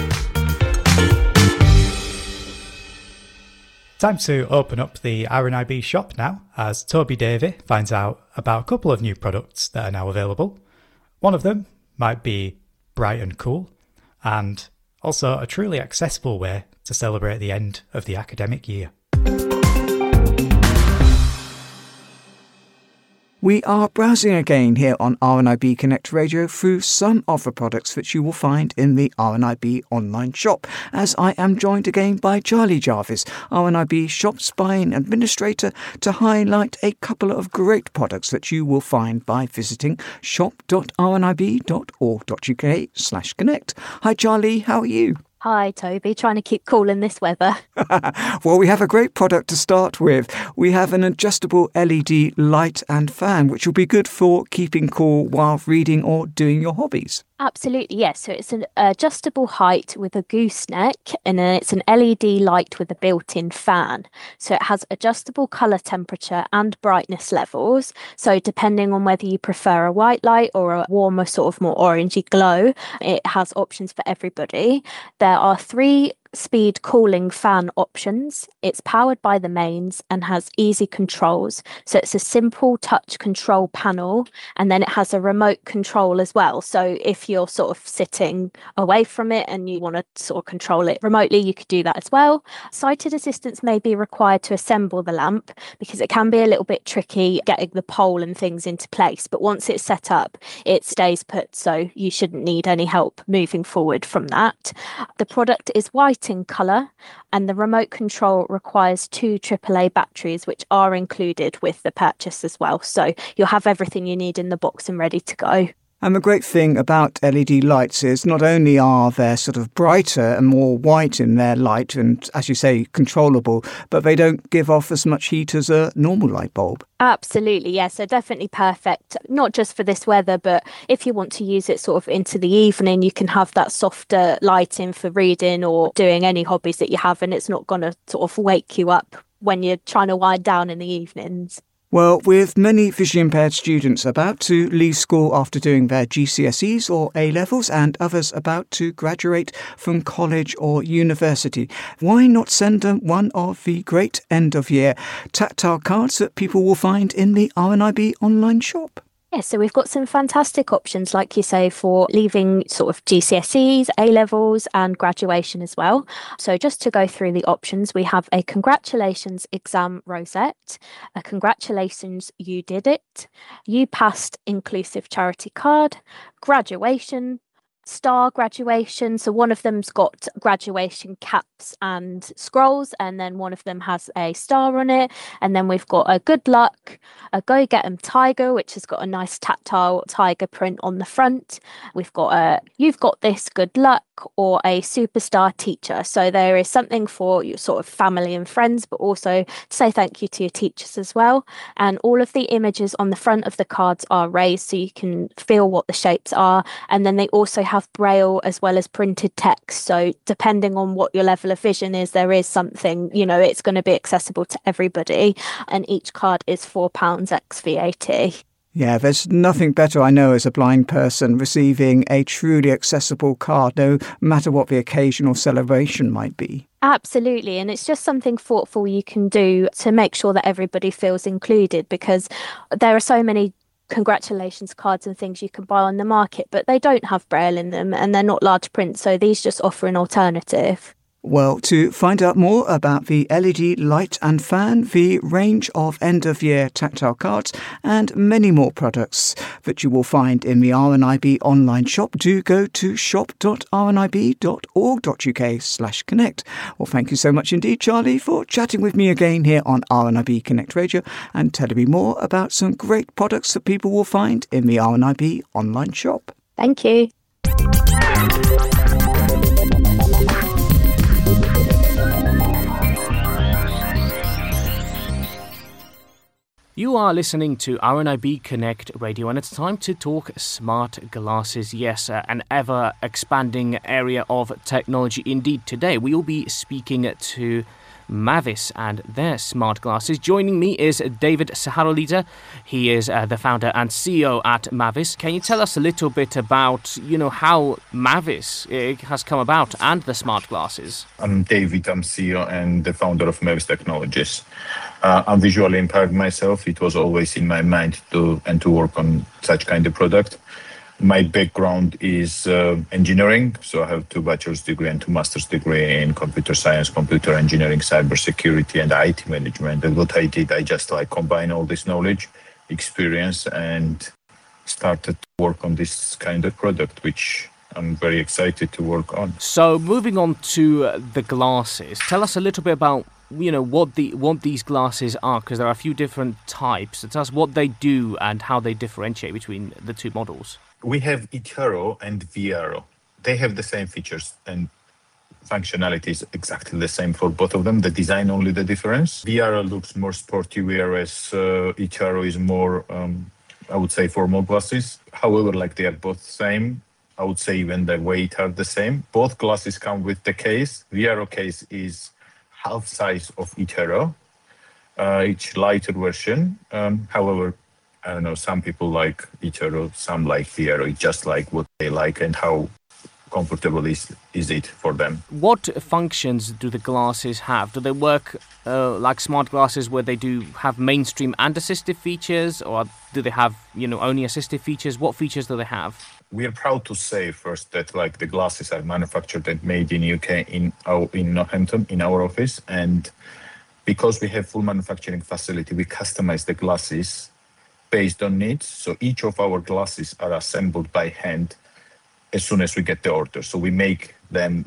Time to open up the RNIB shop now, as Toby Davey finds out about a couple of new products that are now available. One of them might be bright and cool, and also a truly accessible way to celebrate the end of the academic year. We are browsing again here on RNIB Connect Radio through some of the products that you will find in the RNIB online shop, as I am joined again by Charlie Jarvis, RNIB Shop Spine Administrator, to highlight a couple of great products that you will find by visiting shop.rnib.org.uk/connect. Hi Charlie, how are you? Hi Toby, trying to keep cool in this weather. Well, we have a great product to start with. We have an adjustable LED light and fan, which will be good for keeping cool while reading or doing your hobbies. Absolutely, yes. So it's an adjustable height with a gooseneck, and then it's an LED light with a built-in fan. So it has adjustable colour temperature and brightness levels. So depending on whether you prefer a white light or a warmer, sort of more orangey glow, it has options for everybody. There are 3 speed cooling fan options. It's powered by the mains and has easy controls. So it's a simple touch control panel, and then it has a remote control as well. So if you're sort of sitting away from it and you want to sort of control it remotely, you could do that as well. Sighted assistants may be required to assemble the lamp because it can be a little bit tricky getting the pole and things into place. But once it's set up, it stays put, so you shouldn't need any help moving forward from that. The product is white in colour, and the remote control requires 2 AAA batteries, which are included with the purchase as well. So you'll have everything you need in the box and ready to go. And the great thing about LED lights is not only are they sort of brighter and more white in their light and, as you say, controllable, but they don't give off as much heat as a normal light bulb. Absolutely, yes. So definitely perfect, not just for this weather, but if you want to use it sort of into the evening, you can have that softer lighting for reading or doing any hobbies that you have, and it's not going to sort of wake you up when you're trying to wind down in the evenings. Well, with many visually impaired students about to leave school after doing their GCSEs or A-levels, and others about to graduate from college or university, why not send them one of the great end-of-year tactile cards that people will find in the RNIB online shop? Yeah, so we've got some fantastic options, like you say, for leaving sort of GCSEs, A-levels and graduation as well. So just to go through the options, we have a congratulations exam rosette, a congratulations you did it, you passed inclusive charity card, graduation, star graduation. So one of them's got graduation caps and scrolls, and then one of them has a star on it. And then we've got a good luck, a go get 'em tiger, which has got a nice tactile tiger print on the front. We've got a you've got this, good luck, or a superstar teacher. So there is something for your sort of family and friends, but also to say thank you to your teachers as well. And all of the images on the front of the cards are raised so you can feel what the shapes are. And then they also have braille as well as printed text. So depending on what your level of vision is, there is something, it's going to be accessible to everybody. And each card is £4 ex VAT. Yeah, there's nothing better, I know, as a blind person receiving a truly accessible card, no matter what the occasion or celebration might be. Absolutely. And it's just something thoughtful you can do to make sure that everybody feels included, because there are so many congratulations cards and things you can buy on the market, but they don't have braille in them and they're not large print. So these just offer an alternative. Well, to find out more about the LED light and fan, the range of end-of-year tactile cards and many more products that you will find in the RNIB online shop, do go to shop.rnib.org.uk/connect. Well, thank you so much indeed, Charlie, for chatting with me again here on RNIB Connect Radio and telling me more about some great products that people will find in the RNIB online shop. Thank you. You are listening to RNIB Connect Radio, and it's time to talk smart glasses. Yes, an ever-expanding area of technology indeed. Today, we will be speaking to Mavis and their smart glasses. Joining me is David Saharolidze. He is the founder and CEO at Mavis. Can you tell us a little bit about, how Mavis has come about and the smart glasses? I'm David. I'm CEO and the founder of Mavis Technologies. I'm visually impaired myself. It was always in my mind to work on such kind of product. My background is engineering, so I have 2 bachelor's degree and 2 master's degree in computer science, computer engineering, cybersecurity, and IT management. And what I did, I just combine all this knowledge, experience, and started to work on this kind of product, which I'm very excited to work on. So moving on to the glasses, tell us a little bit about what these glasses are, because there are a few different types. Tell us what they do and how they differentiate between the 2 models. We have eTero and VRO. They have the same features and functionality is exactly the same for both of them. The design only the difference. VRO looks more sporty, whereas eTero is more, I would say, formal glasses. However, they are both same. I would say even the weight are the same. Both glasses come with the case. VRO case is half size of eTero. It's lighter version. However, I don't know, some people like eTero, some like VRO. It's just what they like and how comfortable is it for them. What functions do the glasses have? Do they work like smart glasses where they do have mainstream and assistive features, or do they have, only assistive features? What features do they have? We are proud to say first that the glasses are manufactured and made in UK in Northampton, in our office. And because we have full manufacturing facility, we customize the glasses based on needs. So each of our glasses are assembled by hand as soon as we get the order. So we make them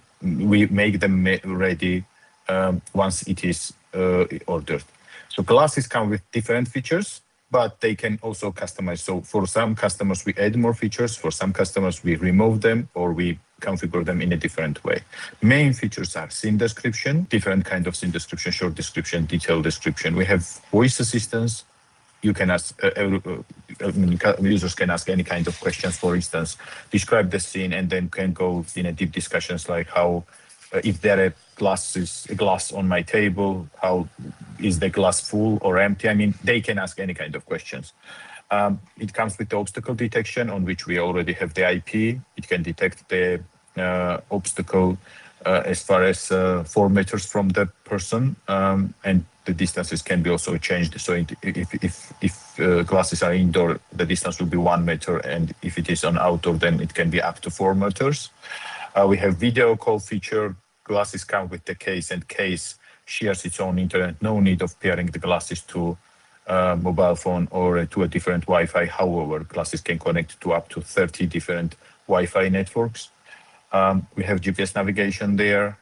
ready once it is ordered. So glasses come with different features, but they can also customize. So for some customers, we add more features. For some customers, we remove them or we configure them in a different way. Main features are scene description, different kind of scene description, short description, detailed description. We have voice assistance. You can ask, users can ask any kind of questions, for instance, describe the scene, and then can go in a deep discussions like how, if there are glass on my table, how is the glass full or empty? They can ask any kind of questions. It comes with the obstacle detection, on which we already have the IP. It can detect the obstacle as far as 4 meters from the person, and the distances can be also changed. So if glasses are indoor, the distance will be 1 meter, and if it is on outdoor, then it can be up to 4 meters. We have video call feature. Glasses come with the case, and case shares its own internet. No need of pairing the glasses to a mobile phone or to a different Wi-Fi. However, glasses can connect to up to 30 different Wi-Fi networks. We have GPS navigation there,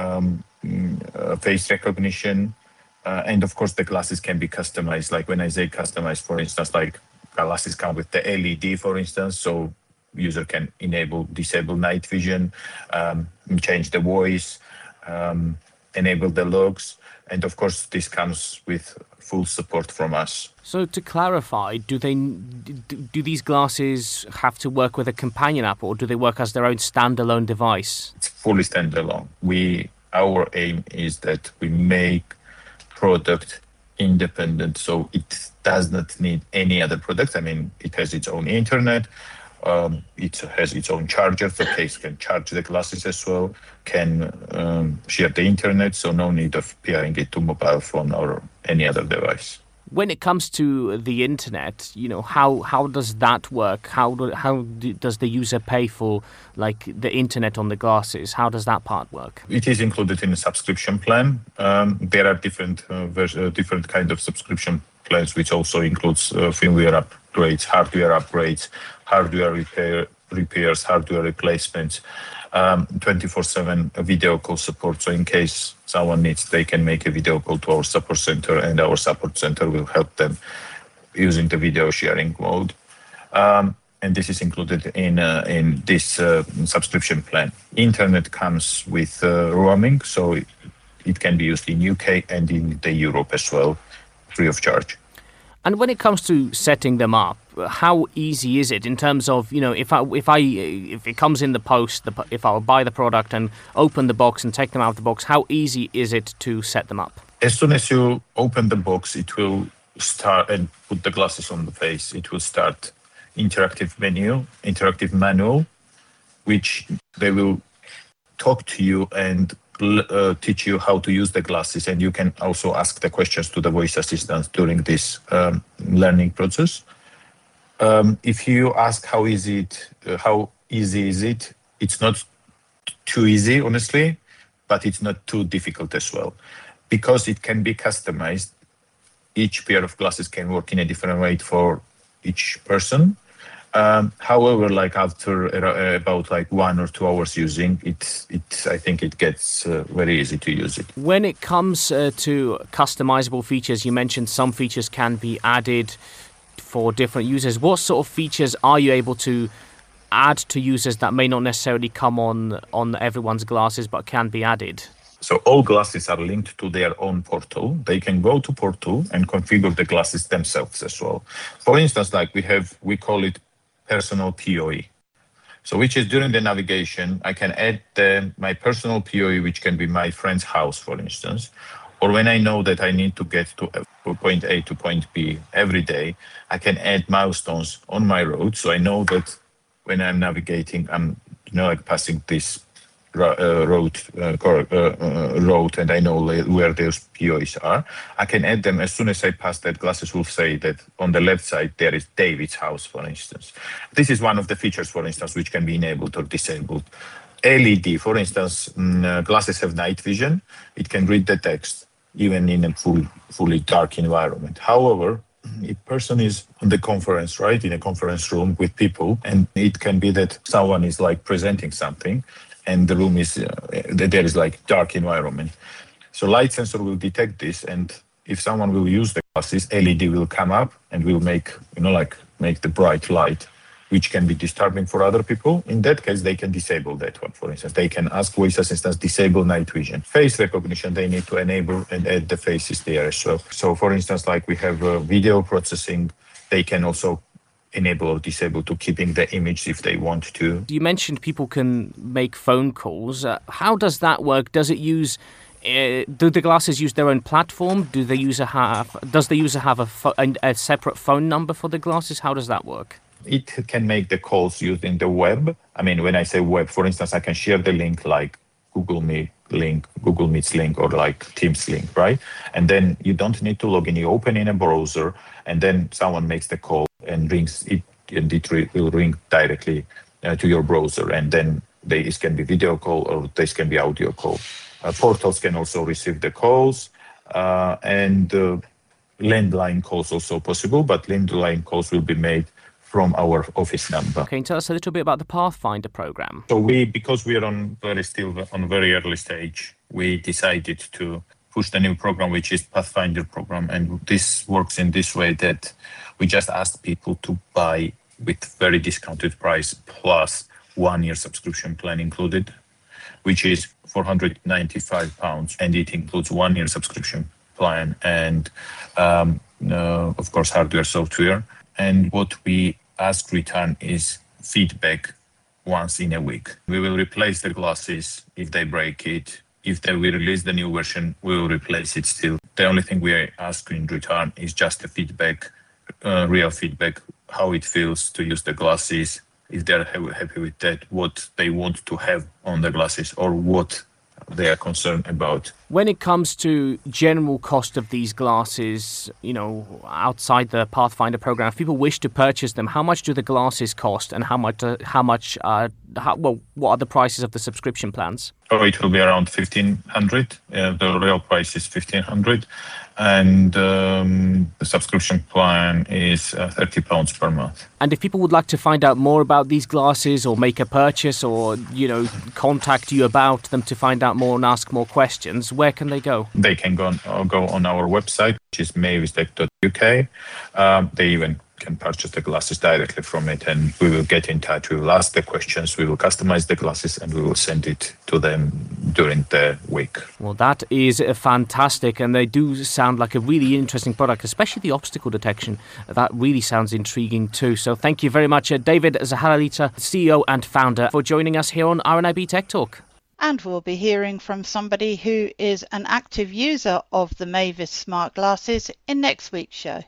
face recognition, and of course the glasses can be customized. Like when I say customized, for instance, glasses come with the LED, for instance, so user can disable night vision, change the voice, enable the logs, and of course this comes with full support from us. So to clarify, do these glasses have to work with a companion app, or do they work as their own standalone device? It's fully standalone. Our aim is that we make product independent, so it does not need any other product. It has its own internet. It has its own charger. The case can charge the glasses as well, can share the internet, so no need of pairing it to mobile phone or any other device. When it comes to the internet, how does that work? How does the user pay for the internet on the glasses? How does that part work? It is included in a subscription plan. There are different kind of subscription plans, which also includes firmware upgrades, hardware repairs, hardware replacements, 24/7 video call support. So in case someone needs, they can make a video call to our support center, and our support center will help them using the video sharing mode. And this is included in this subscription plan. Internet comes with roaming, so it can be used in UK and in the Europe as well, free of charge. And when it comes to setting them up, how easy is it in terms of, if it comes in the post, if I buy the product and open the box and take them out of the box, how easy is it to set them up? As soon as you open the box, it will start and put the glasses on the face. It will start interactive manual, which they will talk to you and teach you how to use the glasses, and you can also ask the questions to the voice assistant during this learning process. If you ask how easy is it, it's not too easy, honestly, but it's not too difficult as well, because it can be customized. Each pair of glasses can work in a different way for each person. However, after about 1 or 2 hours using it, I think it gets very easy to use it. When it comes to customizable features, you mentioned some features can be added for different users. What sort of features are you able to add to users that may not necessarily come on everyone's glasses but can be added? So all glasses are linked to their own portal. They can go to portal and configure the glasses themselves as well. For instance, we call it personal POE. So which is during the navigation, I can add my personal POE, which can be my friend's house, for instance. Or when I know that I need to get to point A to point B every day, I can add milestones on my road. So I know that when I'm navigating, I'm passing this road, and I know where those POEs are. I can add them as soon as I pass that. Glasses will say that on the left side there is David's house, for instance. This is one of the features, for instance, which can be enabled or disabled. LED, for instance, glasses have night vision. It can read the text even in a fully dark environment. However, if person is on the conference, right, in a conference room with people, and it can be that someone is presenting something, and the room is there is dark environment. So light sensor will detect this, and if someone will use the glasses, LED will come up and will make the bright light, which can be disturbing for other people. In that case, they can disable that one. For instance, they can ask voice assistants disable night vision. Face recognition, they need to enable and add the faces there as well. So for instance, we have video processing, they can also enable or disable to keeping the image if they want to. You mentioned people can make phone calls. How does that work? Does it use? Do the glasses use their own platform? Does the user have a separate phone number for the glasses? How does that work? It can make the calls using the web. I mean, when I say web, for instance, I can share the link like Google Meets link, or Teams link, right? And then you don't need to log in. You open in a browser, and then someone makes the call and rings it, and it will ring directly to your browser. And then this can be video call or this can be audio call. Portals can also receive the calls, and landline calls also possible, but landline calls will be made from our office number. Can you tell us a little bit about the Pathfinder program? So because we are still on a very early stage, we decided to push the new program, which is Pathfinder program. And this works in this way that we just asked people to buy with very discounted price plus 1 year subscription plan included, which is £495. And it includes 1 year subscription plan and, of course, hardware, software. And what we ask return is feedback once in a week. We will replace the glasses if they break it. If they will release the new version, we will replace it still. The only thing we are asking in return is just the feedback, real feedback, how it feels to use the glasses, if they're happy with that, what they want to have on the glasses, or what they are concerned about. When it comes to general cost of these glasses, outside the Pathfinder program, if people wish to purchase them, how much do the glasses cost, and what are the prices of the subscription plans? Oh, it will be around 1,500. The real price is 1,500, and the subscription plan is £30 per month. And if people would like to find out more about these glasses, or make a purchase, or contact you about them to find out more and ask more questions, where can they go? They can go on our website, which is mavis.uk. They even can purchase the glasses directly from it, and we will get in touch. We will ask the questions, we will customize the glasses, and we will send it to them during the week. Well, that is fantastic, and they do sound like a really interesting product, especially the obstacle detection. That really sounds intriguing too. So thank you very much, David Zaharalita, CEO and founder, for joining us here on RNIB Tech Talk. And we'll be hearing from somebody who is an active user of the Mavis smart glasses in next week's show.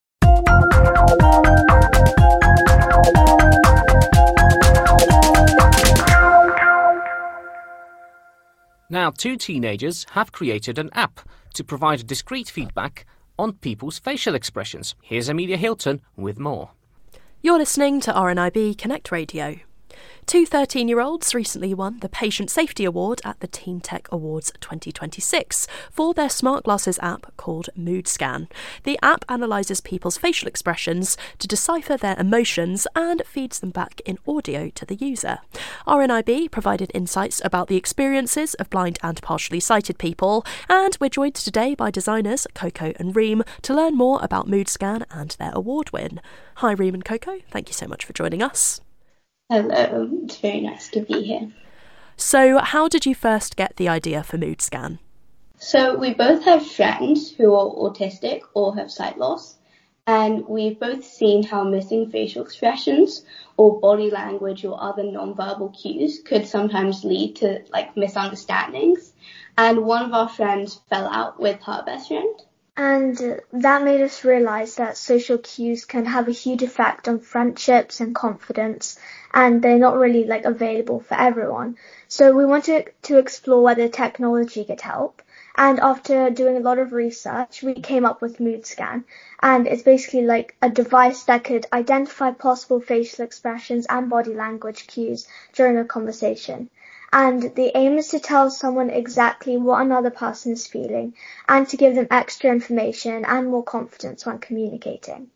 Now, 2 teenagers have created an app to provide discrete feedback on people's facial expressions. Here's Amelia Hilton with more. You're listening to RNIB Connect Radio. 2 13-year-olds recently won the Patient Safety Award at the Teen Tech Awards 2026 for their smart glasses app called Mood Scan. The app analyses people's facial expressions to decipher their emotions and feeds them back in audio to the user. RNIB provided insights about the experiences of blind and partially sighted people, and we're joined today by designers Coco and Reem to learn more about Mood Scan and their award win. Hi Reem and Coco, thank you so much for joining us. Hello, it's very nice to be here. So, how did you first get the idea for Mood Scan? So, we both have friends who are autistic or have sight loss, and we've both seen how missing facial expressions or body language or other non-verbal cues could sometimes lead to misunderstandings. And one of our friends fell out with her best friend. And that made us realise that social cues can have a huge effect on friendships and confidence, and they're not really available for everyone. So we wanted to explore whether technology could help. And after doing a lot of research, we came up with Mood Scan. And it's basically a device that could identify possible facial expressions and body language cues during a conversation. And the aim is to tell someone exactly what another person is feeling and to give them extra information and more confidence when communicating.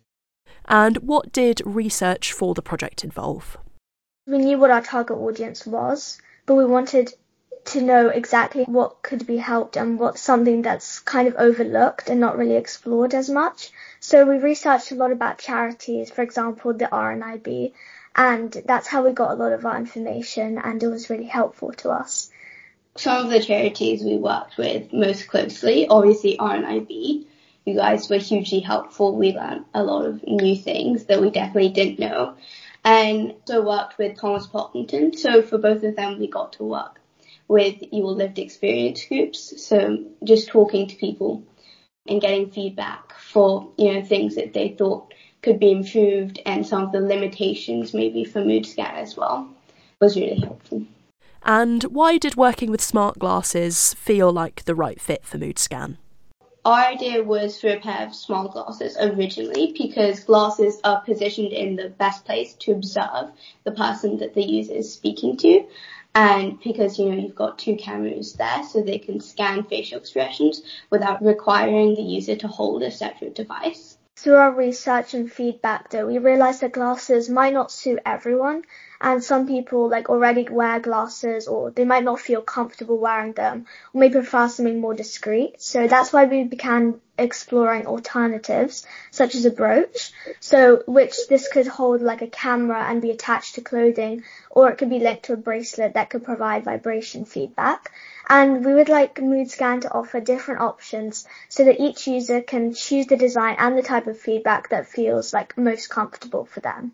And what did research for the project involve? We knew what our target audience was, but we wanted to know exactly what could be helped and what's something that's kind of overlooked and not really explored as much. So we researched a lot about charities, for example, the RNIB, and that's how we got a lot of our information, and it was really helpful to us. Some of the charities we worked with most closely, obviously RNIB. You guys were hugely helpful. We learned a lot of new things that we definitely didn't know. And so worked with Thomas Pocklington. So for both of them, we got to work with your lived experience groups. So just talking to people and getting feedback for, things that they thought could be improved and some of the limitations maybe for Mood Scan as well was really helpful. And why did working with smart glasses feel like the right fit for Mood Scan? Our idea was for a pair of smart glasses originally because glasses are positioned in the best place to observe the person that the user is speaking to. And because, you've got 2 cameras there so they can scan facial expressions without requiring the user to hold a separate device. Through our research and feedback, though, we realised that glasses might not suit everyone, and some people already wear glasses, or they might not feel comfortable wearing them, or may prefer something more discreet. So that's why we began exploring alternatives, such as a brooch, which this could hold a camera and be attached to clothing, or it could be linked to a bracelet that could provide vibration feedback. And we would like Mood Scan to offer different options so that each user can choose the design and the type of feedback that feels most comfortable for them.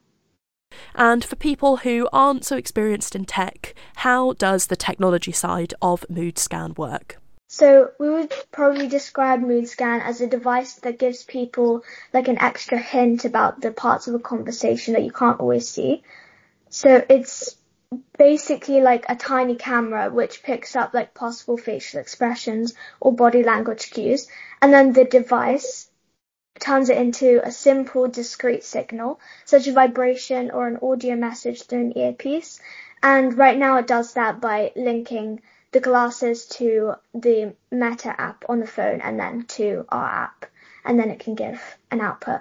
And for people who aren't so experienced in tech, how does the technology side of Mood Scan work? So we would probably describe Mood Scan as a device that gives people an extra hint about the parts of a conversation that you can't always see. So it's basically a tiny camera which picks up possible facial expressions or body language cues, and then the device turns it into a simple discrete signal such as vibration or an audio message through an earpiece. And right now it does that by linking the glasses to the Meta app on the phone and then to our app, and then it can give an output.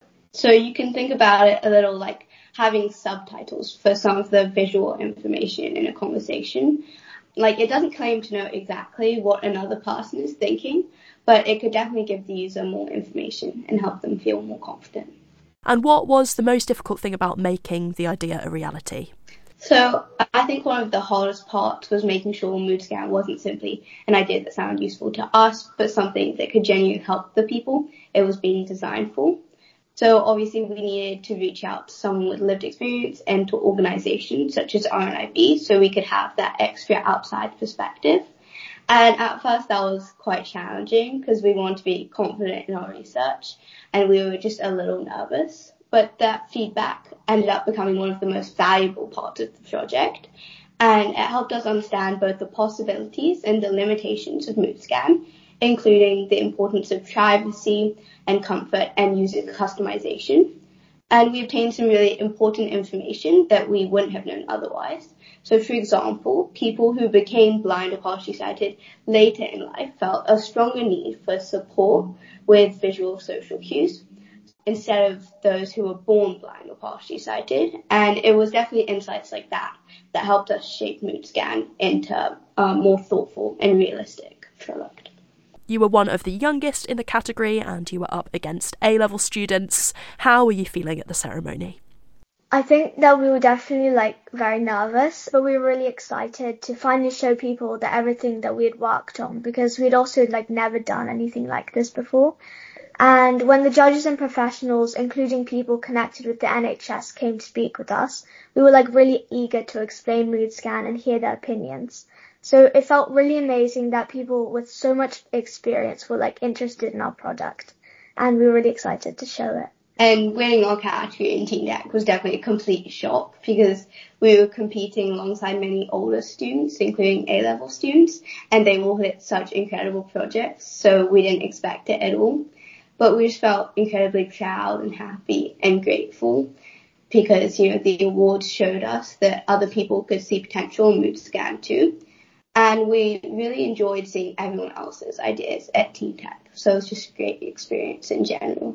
So you can think about it a little having subtitles for some of the visual information in a conversation. It doesn't claim to know exactly what another person is thinking, but it could definitely give the user more information and help them feel more confident. And what was the most difficult thing about making the idea a reality? So I think one of the hardest parts was making sure MoodScan wasn't simply an idea that sounded useful to us, but something that could genuinely help the people it was being designed for. So obviously we needed to reach out to someone with lived experience and to organisations such as RNIB so we could have that extra outside perspective. And at first that was quite challenging because we wanted to be confident in our research and we were just a little nervous. But that feedback ended up becoming one of the most valuable parts of the project. And it helped us understand both the possibilities and the limitations of MoodScan, including the importance of privacy and comfort and user customization. And we obtained some really important information that we wouldn't have known otherwise. So, for example, people who became blind or partially sighted later in life felt a stronger need for support with visual social cues instead of those who were born blind or partially sighted. And it was definitely insights like that that helped us shape MoodScan into a more thoughtful and realistic product. You were one of the youngest in the category and you were up against A-level students. How were you feeling at the ceremony? I think that we were definitely very nervous, but we were really excited to finally show people that everything that we had worked on, because we'd also never done anything like this before. And when the judges and professionals, including people connected with the NHS, came to speak with us, we were really eager to explain MoodScan and hear their opinions. So it felt really amazing that people with so much experience were interested in our product, and we were really excited to show it. And winning our category in Teen Tech was definitely a complete shock because we were competing alongside many older students, including A-level students, and they all had such incredible projects, so we didn't expect it at all. But we just felt incredibly proud and happy and grateful because, the awards showed us that other people could see potential in MoodScan too. And we really enjoyed seeing everyone else's ideas at Teen Tech. So it was just a great experience in general.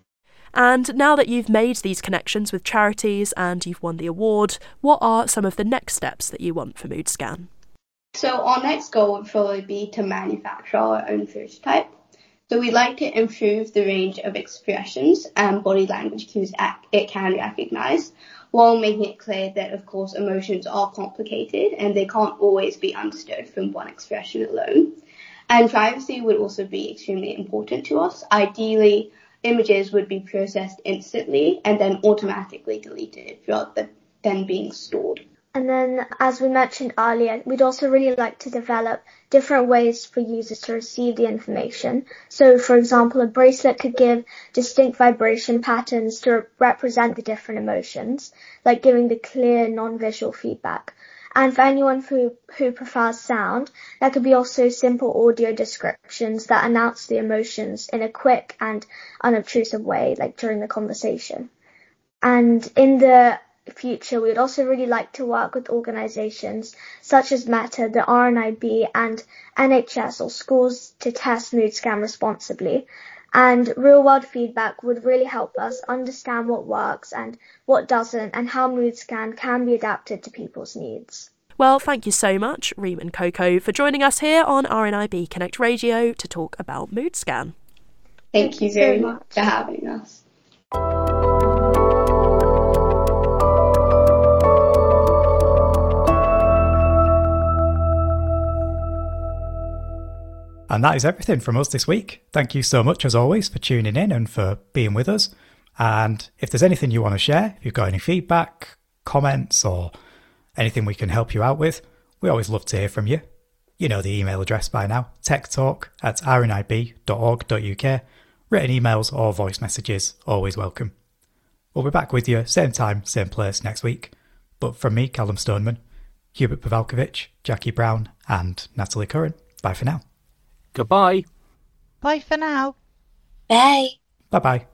And now that you've made these connections with charities and you've won the award, what are some of the next steps that you want for MoodScan? So our next goal would probably be to manufacture our own prototype. So we'd like to improve the range of expressions and body language cues it can recognise, while making it clear that, of course, emotions are complicated and they can't always be understood from one expression alone. And privacy would also be extremely important to us. Ideally, images would be processed instantly and then automatically deleted rather than being stored. And then, as we mentioned earlier, we'd also really like to develop different ways for users to receive the information. So, for example, a bracelet could give distinct vibration patterns to represent the different emotions, like giving the clear non-visual feedback. And for anyone who prefers sound, there could be also simple audio descriptions that announce the emotions in a quick and unobtrusive way, like during the conversation. And in the future, we would also really like to work with organisations such as Meta, the RNIB and NHS or schools to test MoodScan responsibly. And real-world feedback would really help us understand what works and what doesn't, and how MoodScan can be adapted to people's needs. Well, thank you so much, Reem and Coco, for joining us here on RNIB Connect Radio to talk about MoodScan. Thank you very much for having us. And that is everything from us this week. Thank you so much, as always, for tuning in and for being with us. And if there's anything you want to share, if you've got any feedback, comments, or anything we can help you out with, we always love to hear from you. You know the email address by now, techtalk@rnib.org.uk. Written emails or voice messages, always welcome. We'll be back with you, same time, same place next week. But from me, Callum Stoneman, Hubert Pavalkovich, Jackie Brown, and Natalie Curran, bye for now. Goodbye. Bye for now. Bye. Bye-bye.